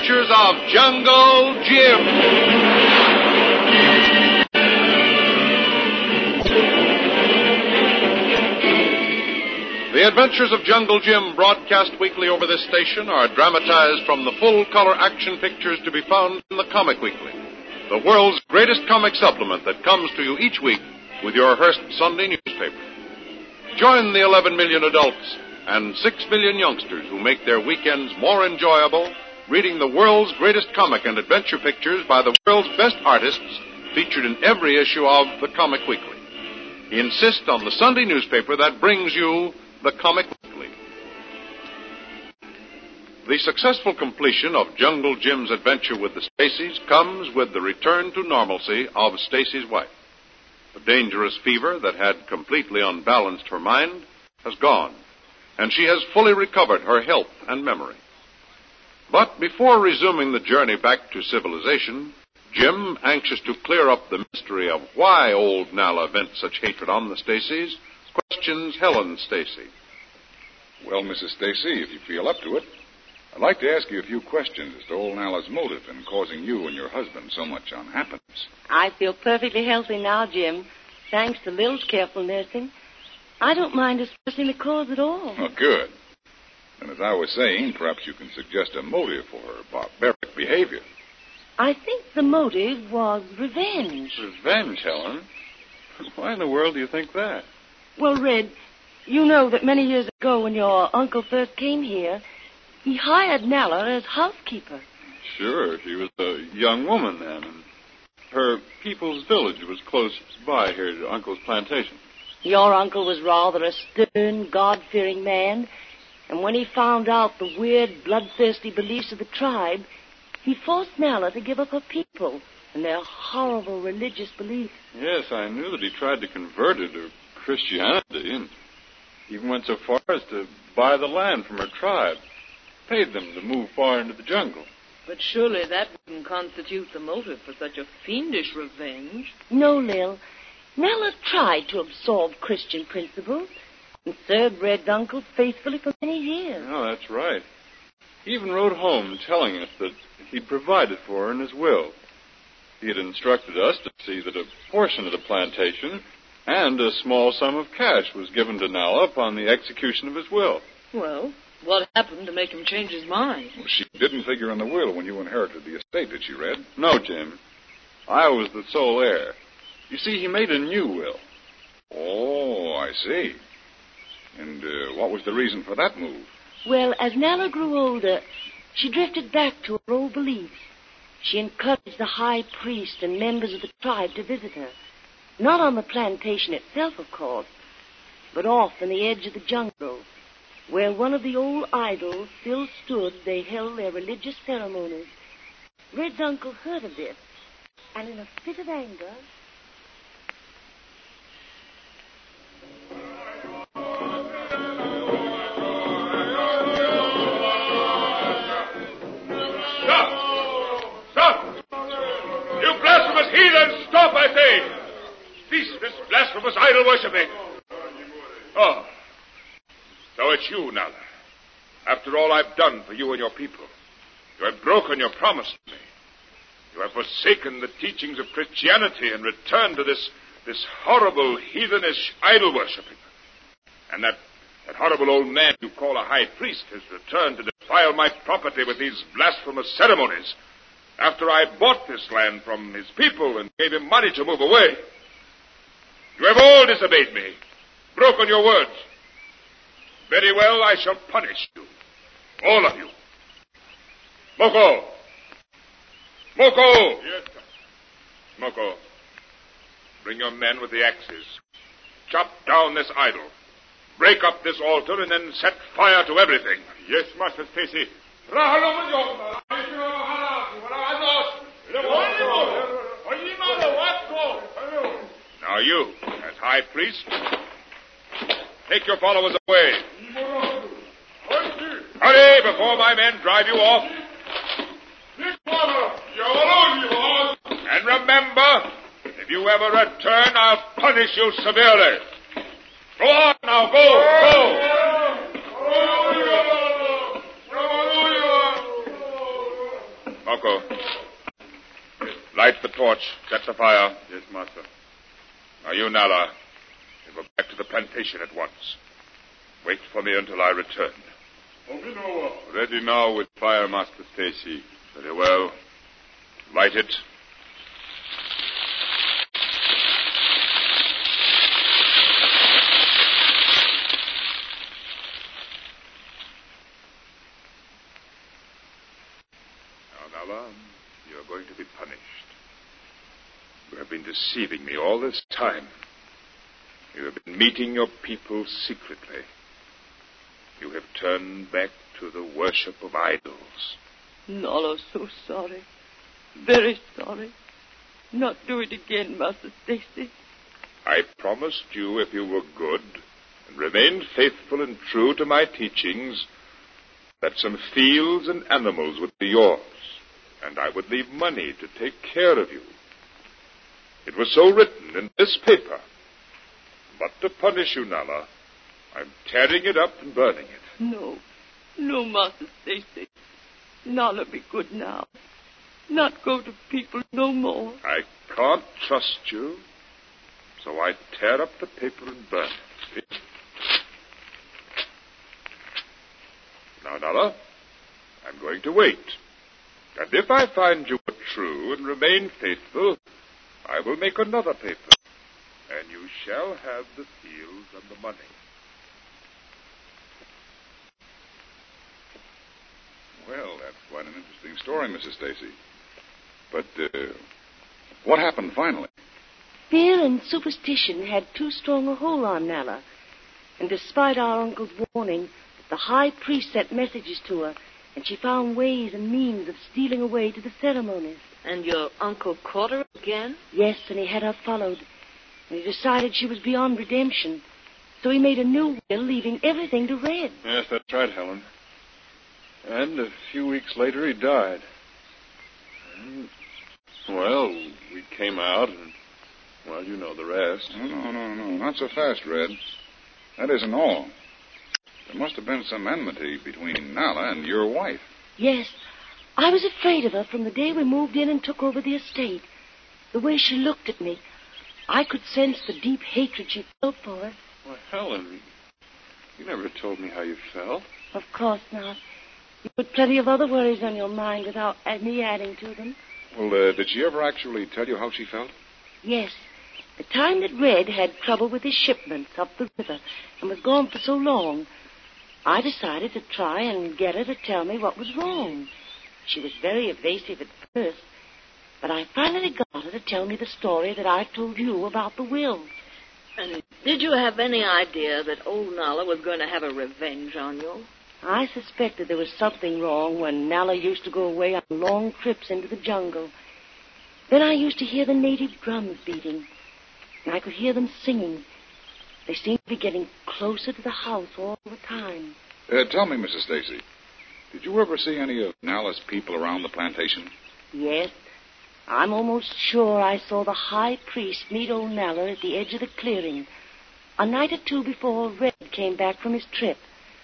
Adventures of Jungle Jim. The Adventures of Jungle Jim, broadcast weekly over this station, are dramatized from the full-color action pictures to be found in the Comic Weekly, the world's greatest comic supplement that comes to you each week with your Hearst Sunday newspaper. Join the 11 million adults and 6 million youngsters who make their weekends more enjoyable reading the world's greatest comic and adventure pictures by the world's best artists featured in every issue of the Comic Weekly. Insist on the Sunday newspaper that brings you the Comic Weekly. The successful completion of Jungle Jim's adventure with the Stacys comes with the return to normalcy of Stacy's wife. The dangerous fever that had completely unbalanced her mind has gone, and she has fully recovered her health and memory. But before resuming the journey back to civilization, Jim, anxious to clear up the mystery of why old Nalla vent such hatred on the Stacys, questions Helen Stacy. Well, Mrs. Stacy, if you feel up to it, I'd like to ask you a few questions as to old Nalla's motive in causing you and your husband so much unhappiness. I feel perfectly healthy now, Jim, thanks to Lil's careful nursing. I don't mind discussing the cause at all. Oh, good. And as I was saying, perhaps you can suggest a motive for her barbaric behavior. I think the motive was revenge. Revenge, Helen? Why in the world do you think that? Well, Red, you know that many years ago when your uncle first came here, he hired Nalla as housekeeper. Sure, she was a young woman then, and her people's village was close by here to Uncle's plantation. Your uncle was rather a stern, God-fearing man, and when he found out the weird, bloodthirsty beliefs of the tribe, he forced Nalla to give up her people and their horrible religious beliefs. Yes, I knew that he tried to convert her to Christianity, and even went so far as to buy the land from her tribe, paid them to move far into the jungle. But surely that wouldn't constitute the motive for such a fiendish revenge. No, Lil. Nalla tried to absorb Christian principles and served Red's uncle faithfully for many years. Oh, that's right. He even wrote home telling us that he'd provided for her in his will. He had instructed us to see that a portion of the plantation and a small sum of cash was given to Nalla upon the execution of his will. Well, what happened to make him change his mind? Well, she didn't figure in the will when you inherited the estate, did she, Red? No, Jim. I was the sole heir. You see, he made a new will. Oh, I see. And what was the reason for that move? Well, as Nalla grew older, she drifted back to her old beliefs. She encouraged the high priest and members of the tribe to visit her. Not on the plantation itself, of course, but off on the edge of the jungle, where one of the old idols still stood. They held their religious ceremonies. Red's uncle heard of this, and in a fit of anger... Stop, I say! Cease this blasphemous idol worshipping. Oh, so it's you, Nalla. After all I've done for you and your people, you have broken your promise to me. You have forsaken the teachings of Christianity and returned to this horrible heathenish idol worshipping. And that horrible old man you call a high priest has returned to defile my property with these blasphemous ceremonies. After I bought this land from his people and gave him money to move away. You have all disobeyed me, broken your words. Very well, I shall punish you. All of you. Moko! Moko! Yes, sir. Moko, bring your men with the axes. Chop down this idol. Break up this altar and then set fire to everything. Yes, Master Stacy. Now you, as high priest, take your followers away. Hurry before my men drive you off. And remember, if you ever return, I'll punish you severely. Go on now, go! Marco, light the torch. Set the fire. Yes, master. Now you, Nala, you go back to the plantation at once. Wait for me until I return. Ready now with fire, Master Stacy. Very well. Light it. Now, Nala, you are going to be punished. You have been deceiving me all this time. You have been meeting your people secretly. You have turned back to the worship of idols. Nala, so sorry. Very sorry. Not do it again, Master Stacy. I promised you if you were good and remained faithful and true to my teachings, that some fields and animals would be yours, and I would leave money to take care of you. It was so written in this paper. But to punish you, Nala, I'm tearing it up and burning it. No. No, Master Stacy. Nala be good now. Not go to people no more. I can't trust you, so I tear up the paper and burn it. Now, Nala, I'm going to wait. And if I find you are true and remain faithful, I will make another paper. And you shall have the fields and the money. Well, that's quite an interesting story, Mrs. Stacy. But, what happened finally? Fear and superstition had too strong a hold on Nala. And despite our uncle's warning, the high priest sent messages to her, and she found ways and means of stealing away to the ceremonies. And your uncle caught her again? Yes, and he had her followed. And he decided she was beyond redemption. So he made a new will, leaving everything to Red. Yes, that's right, Helen. And a few weeks later, he died. And, well, we came out, and, well, you know the rest. No. Not so fast, Red. That isn't all. There must have been some enmity between Nala and your wife. Yes, I was afraid of her from the day we moved in and took over the estate. The way she looked at me, I could sense the deep hatred she felt for us. Why, Helen, you never told me how you felt. Of course not. You put plenty of other worries on your mind without me adding to them. Well, did she ever actually tell you how she felt? Yes. The time that Red had trouble with his shipments up the river and was gone for so long, I decided to try and get her to tell me what was wrong. She was very evasive at first, but I finally got her to tell me the story that I told you about the will. And did you have any idea that old Nala was going to have a revenge on you? I suspected there was something wrong when Nala used to go away on long trips into the jungle. Then I used to hear the native drums beating, and I could hear them singing. They seemed to be getting closer to the house all the time. Tell me, Mrs. Stacy, did you ever see any of Nala's people around the plantation? Yes, I'm almost sure I saw the high priest meet old Nala at the edge of the clearing, a night or two before Red came back from his trip.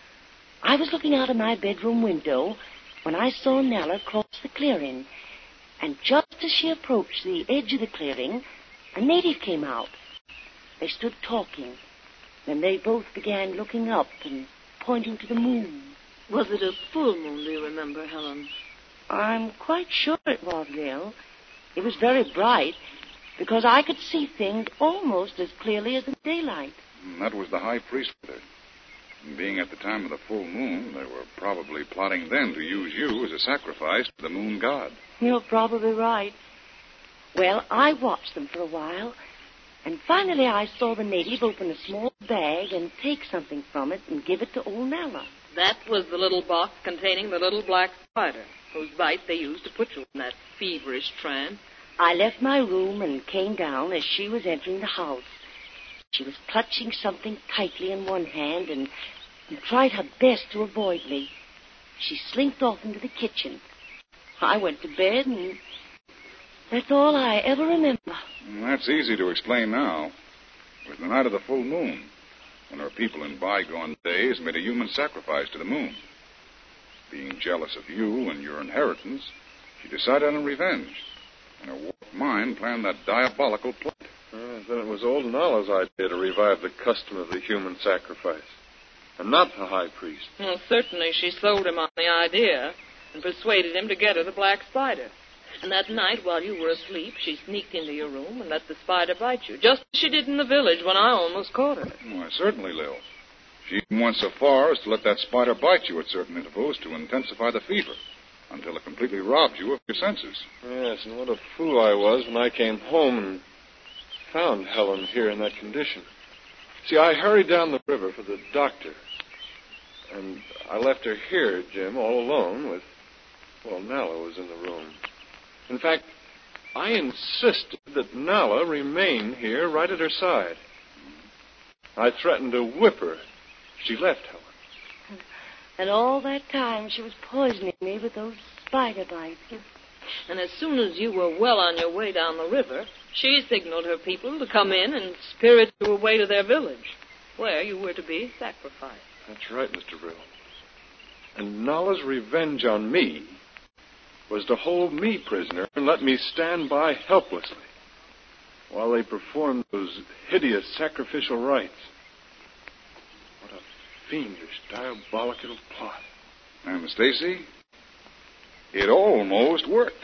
I was looking out of my bedroom window when I saw Nala cross the clearing, and just as she approached the edge of the clearing, a native came out. They stood talking, then they both began looking up and pointing to the moon. Was it a full moon, do you remember, Helen? I'm quite sure it was, Nell. It was very bright, because I could see things almost as clearly as in daylight. That was the high priest with her. And being at the time of the full moon, they were probably plotting then to use you as a sacrifice to the moon god. You're probably right. Well, I watched them for a while, and finally I saw the native open a small bag and take something from it and give it to old Nala. That was the little box containing the little black spider, whose bite they used to put you in that feverish trance. I left my room and came down as she was entering the house. She was clutching something tightly in one hand and tried her best to avoid me. She slinked off into the kitchen. I went to bed, and that's all I ever remember. That's easy to explain now. It was the night of the full moon, when our people in bygone days made a human sacrifice to the moon. Being jealous of you and your inheritance, She decided on revenge. And her warped mind planned that diabolical plot. Then it was old Nala's idea to revive the custom of the human sacrifice, and not the high priest. Well, certainly she sold him on the idea and persuaded him to get her the black spider. And that night, while you were asleep, she sneaked into your room and let the spider bite you, just as she did in the village when I almost caught her. Why, certainly, Lil. She even went so far as to let that spider bite you at certain intervals to intensify the fever, until it completely robbed you of your senses. Yes, and what a fool I was when I came home and found Helen here in that condition. See, I hurried down the river for the doctor, and I left her here, Jim, all alone with... Well, Nala was in the room. In fact, I insisted that Nala remain here right at her side. I threatened to whip her. She left Helen. And all that time she was poisoning me with those spider bites. And as soon as you were well on your way down the river, she signaled her people to come in and spirit you away to their village, where you were to be sacrificed. That's right, Mr. Brill. And Nala's revenge on me was to hold me prisoner and let me stand by helplessly while they performed those hideous sacrificial rites. What a fiendish, diabolical plot. And, Stacy, it almost worked.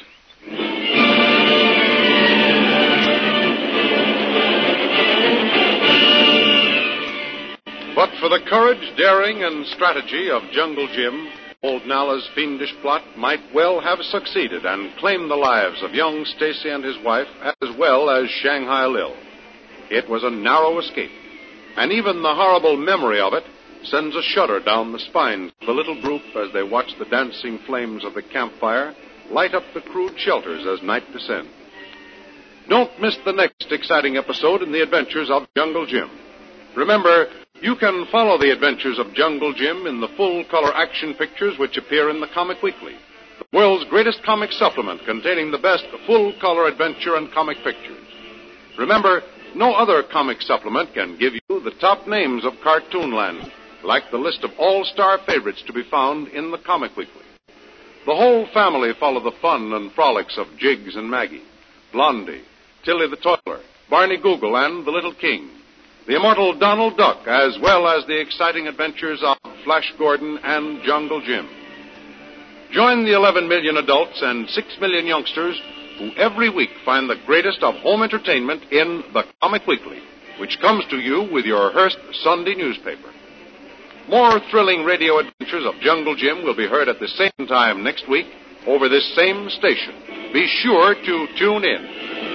But for the courage, daring, and strategy of Jungle Jim, old Nala's fiendish plot might well have succeeded and claimed the lives of young Stacy and his wife, as well as Shanghai Lil. It was a narrow escape, and even the horrible memory of it sends a shudder down the spines of the little group as they watch the dancing flames of the campfire light up the crude shelters as night descends. Don't miss the next exciting episode in the adventures of Jungle Jim. Remember, you can follow the adventures of Jungle Jim in the full-color action pictures which appear in the Comic Weekly, the world's greatest comic supplement containing the best full-color adventure and comic pictures. Remember, no other comic supplement can give you the top names of Cartoonland, like the list of all-star favorites to be found in the Comic Weekly. The whole family follow the fun and frolics of Jiggs and Maggie, Blondie, Tilly the Toiler, Barney Google, and the Little King. The immortal Donald Duck, as well as the exciting adventures of Flash Gordon and Jungle Jim. Join the 11 million adults and 6 million youngsters who every week find the greatest of home entertainment in the Comic Weekly, which comes to you with your Hearst Sunday newspaper. More thrilling radio adventures of Jungle Jim will be heard at the same time next week over this same station. Be sure to tune in.